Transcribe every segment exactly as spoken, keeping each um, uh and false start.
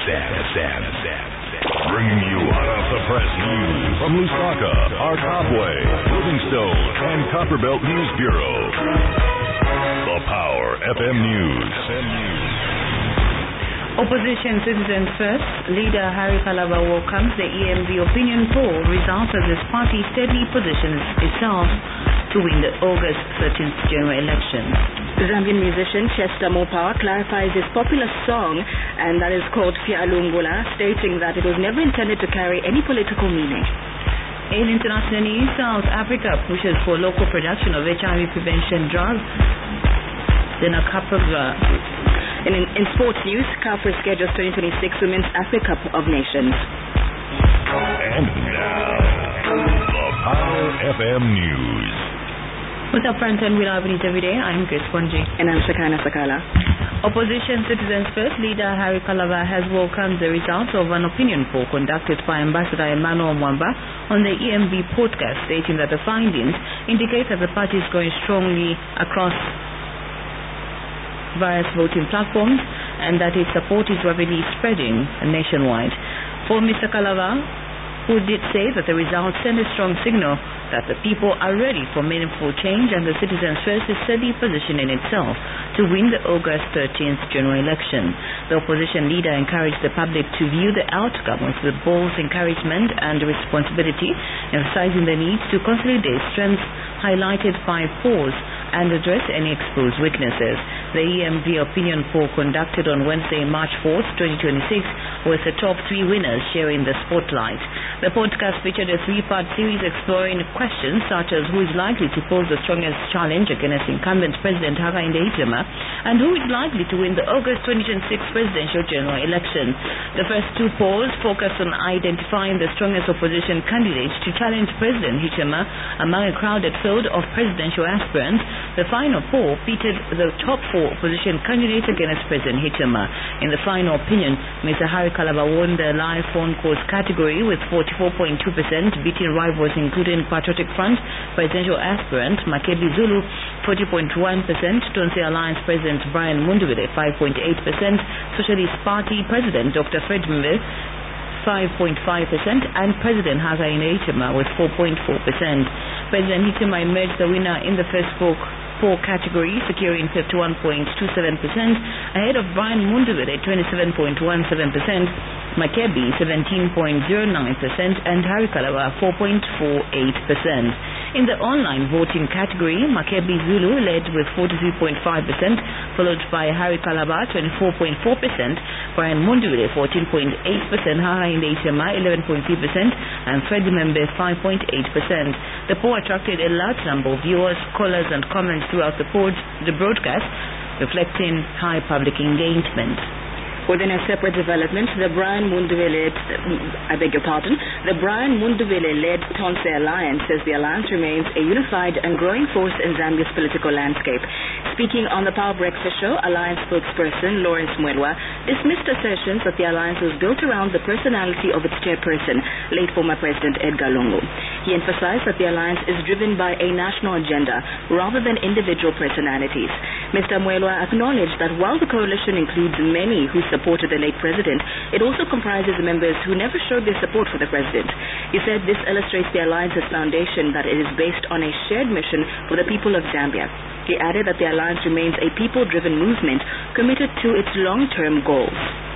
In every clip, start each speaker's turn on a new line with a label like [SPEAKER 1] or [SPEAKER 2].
[SPEAKER 1] F M. Bringing you hot off the press news from Lusaka, Arkabwe, Livingstone, and Copperbelt News Bureau. The Power F M News.
[SPEAKER 2] Opposition Citizens First leader Harry Kalaba welcomes the E M V opinion poll results as his party steadily positions itself to win the August thirteenth general election.
[SPEAKER 3] Zambian musician Chester Mopower clarifies his popular song, and that is called Fialungula, stating that it was never intended to carry any political meaning.
[SPEAKER 2] In international news, South Africa pushes for local production of H I V prevention drugs. Then a couple of
[SPEAKER 3] In, in sports news, CAF schedules twenty twenty-six Women's Africa Cup of Nations.
[SPEAKER 1] And now, the Power F M News.
[SPEAKER 2] What's up, friends, and we live news every day. I'm Grace Ponji.
[SPEAKER 3] And I'm Shakana Sakala.
[SPEAKER 2] Opposition Citizens First leader Harry Kalaba has welcomed the results of an opinion poll conducted by Ambassador Emmanuel Mwamba on the E M V podcast, stating that the findings indicate that the party is growing strongly across various voting platforms and that its support is rapidly spreading nationwide. For Mister Kalaba, who did say that the results send a strong signal that the people are ready for meaningful change and the Citizens First is steadily positioning itself to win the August thirteenth general election. The opposition leader encouraged the public to view the outcome with bold encouragement and responsibility, emphasizing the need to consolidate strengths highlighted by polls and address any exposed weaknesses. The E M V opinion poll conducted on Wednesday, March fourth, twenty twenty-six, with the top three winners sharing the spotlight. The podcast featured a three-part series exploring questions such as who is likely to pose the strongest challenge against incumbent President Hakainde Hichilema and who is likely to win the August twenty twenty-six presidential general election. The first two polls focused on identifying the strongest opposition candidates to challenge President Hichilema among a crowded field of presidential aspirants. The final poll pitted the top four opposition candidates against President Hichilema. In the final opinion, Mister Harry Kalaba won the live phone calls category with forty-four point two percent, beating rivals including Patriotic Front presidential aspirant Makebi Zulu forty point one percent, Tonse Alliance President Brian Mundubile five point eight percent, Socialist Party President Doctor Fred Mbe five point five percent, and President Hakainde Hichilema with four point four percent. President Hichilema emerged the winner in the first poll category, securing fifty-one point two seven percent, ahead of Brian Mundubile twenty-seven point one seven percent, Makebi seventeen point zero nine percent, and Harry Kalaba four point four eight percent. In the online voting category, Makebi Zulu led with forty-three point five percent, followed by Harry Kalaba twenty-four point four percent, Brian Mundubile fourteen point eight percent, Hakainde Hichilema eleven point three percent, and Freddie Mbe five point eight percent. The poll attracted a large number of viewers, callers, and comments throughout the, pod, the broadcast, reflecting high public engagement.
[SPEAKER 3] Within a separate development, the Brian Mundubile, I beg your pardon, the Brian Mundubile-led Tonse Alliance says the alliance remains a unified and growing force in Zambia's political landscape. Speaking on the Power Breakfast Show, Alliance spokesperson Lawrence Mwelwa dismissed assertions that the alliance was built around the personality of its chairperson, late former President Edgar Lungu. He emphasized that the alliance is driven by a national agenda rather than individual personalities. Mister Mwelwa acknowledged that while the coalition includes many who supported the late president, it also comprises members who never showed their support for the president. He said this illustrates the alliance's foundation, that it is based on a shared mission for the people of Zambia. He added that the alliance remains a people-driven movement committed to its long-term goals.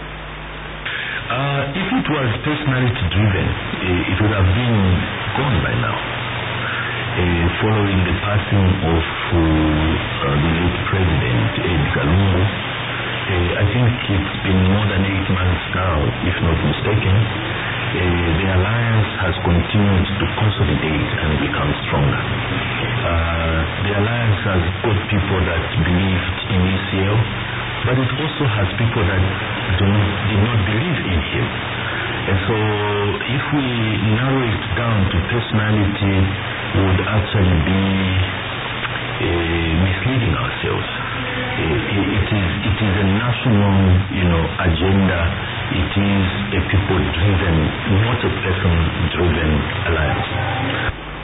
[SPEAKER 4] Uh, if it was personality-driven, uh, it would have been gone by now. Uh, following the passing of uh, uh, the late president, Edgar Lungu, Uh, I think it's been more than eight months now, if not mistaken. Uh, the alliance has continued to consolidate and become stronger. Uh, the alliance has got people that believed in E C L, but it also has people that do not, did not believe in him. And so if we narrow it down to personality, we would actually be uh, misleading ourselves. It, it is it is a national, you know, agenda. It is a people-driven, not a person-driven alliance.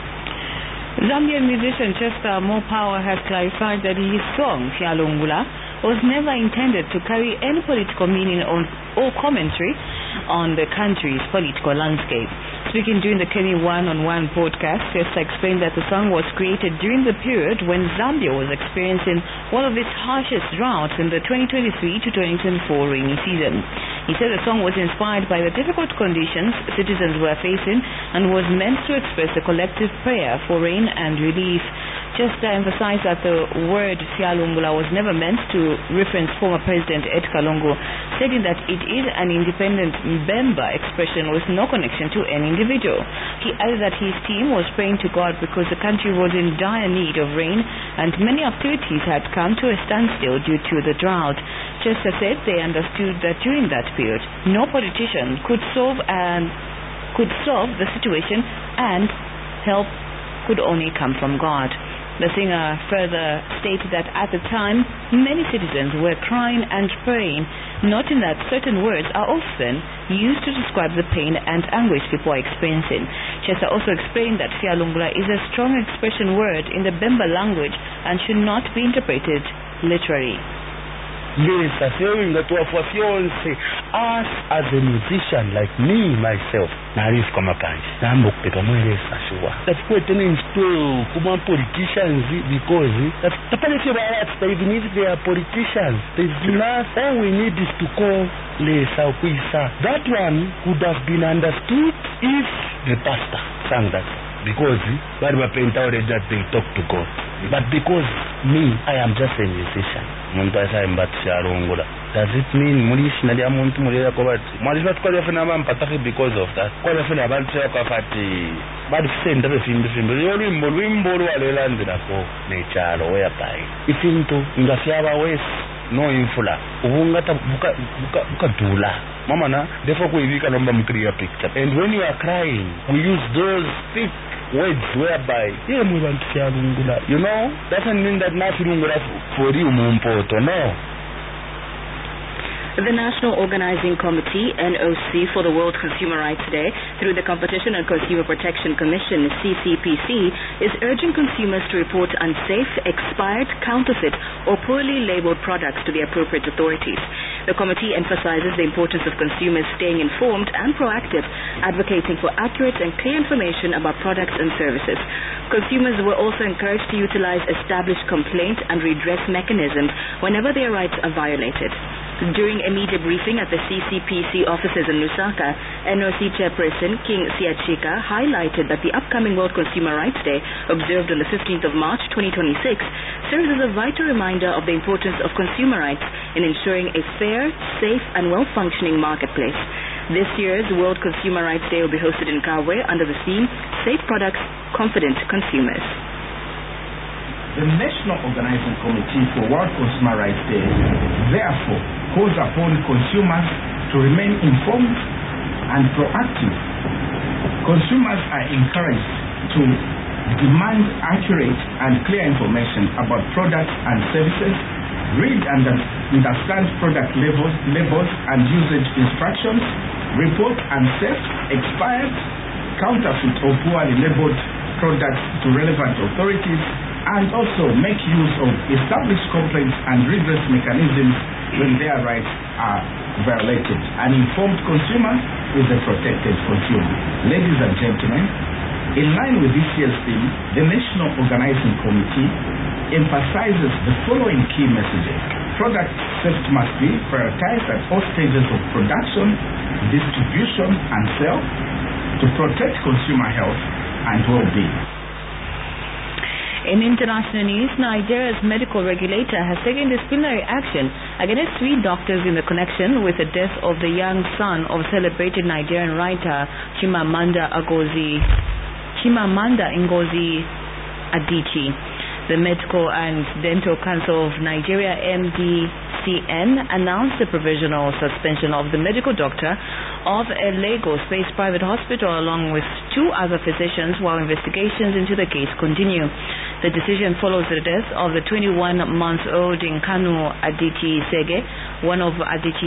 [SPEAKER 2] Zambian musician Chester Mopower has clarified that his song Fialungula was never intended to carry any political meaning on, or commentary on the country's political landscape. Speaking during the Kenny One-on-One podcast, Chester explained that the song was created during the period when Zambia was experiencing one of its harshest droughts in the twenty twenty-three to twenty twenty-four rainy season. He said the song was inspired by the difficult conditions citizens were facing and was meant to express a collective prayer for rain and relief. Chester emphasized that the word Sialungula was never meant to reference former President Edgar Lungu, stating that it is an independent Mbemba expression with no connection to any individual. He added that his team was praying to God because the country was in dire need of rain and many activities had come to a standstill due to the drought. Chester said they understood that during that period, no politician could solve and could solve the situation and help could only come from God. The singer further stated that at the time, many citizens were crying and praying, noting that certain words are often used to describe the pain and anguish people are experiencing. Chester also explained that Sialungula is a strong expression word in the Bemba language and should not be interpreted literally.
[SPEAKER 5] Yes, I feel that for fiance, us as a musician, like me, myself, Narif Kamapanji, Nambok Pekamwele Sashua. That's quite an install, Kuma politicians, because that's the policy riots, even if they are politicians, there's not, all we need is to call Le Sauquisa. That one could have been understood if the pastor sang that. Because what we paint out is that they talk to God. But because me, I am just a musician. Does it mean Mulish Nadia Muntu Mulia Kovat? Marisha Kolefenama Pataki because of that? Kolefena Bantia Kafati. But send everything the film. Rimbo, Rimbo, Aland, nature, whereby. If into Ngasiava West, no infula. Ungata Buka Buka Dula. Mamana, therefore we can remember clear picture. And when you are crying, we use those thick words whereby you know, doesn't mean that nothing for you Mumpoto, no.
[SPEAKER 3] The National Organizing Committee, N O C, for the World Consumer Rights Day, through the Competition and Consumer Protection Commission, C C P C, is urging consumers to report unsafe, expired, counterfeit, or poorly labeled products to the appropriate authorities. The committee emphasizes the importance of consumers staying informed and proactive, advocating for accurate and clear information about products and services. Consumers were also encouraged to utilize established complaint and redress mechanisms whenever their rights are violated. During a media briefing at the C C P C offices in Lusaka, N O C Chairperson King Siachika highlighted that the upcoming World Consumer Rights Day, observed on the fifteenth of March twenty twenty-six, serves as a vital reminder of the importance of consumer rights in ensuring a fair, safe, and well-functioning marketplace. This year's World Consumer Rights Day will be hosted in Kawe under the theme Safe Products, Confident Consumers.
[SPEAKER 6] The National Organizing Committee for World Consumer Rights Day therefore calls upon consumers to remain informed and proactive. Consumers are encouraged to demand accurate and clear information about products and services, read and understand product labels, labels and usage instructions, report unsafe, expired, counterfeit or poorly labeled products to relevant authorities, and also make use of established complaints and redress mechanisms when their rights are violated. An informed consumer is a protected consumer. Ladies and gentlemen, in line with this year's theme, the National Organizing Committee emphasizes the following key messages. Product safety must be prioritized at all stages of production, distribution, and sale to protect consumer health and well-being.
[SPEAKER 2] In international news, Nigeria's medical regulator has taken disciplinary action against three doctors in the connection with the death of the young son of celebrated Nigerian writer Chimamanda Ngozi Chimamanda Ngozi Adichie. The Medical and Dental Council of Nigeria, M D C N, announced the provisional suspension of the medical doctor of a Lagos-based private hospital along with two other physicians while investigations into the case continue. The decision follows the death of the twenty-one-month-old Nkanu Adichie Sege, one of Adichie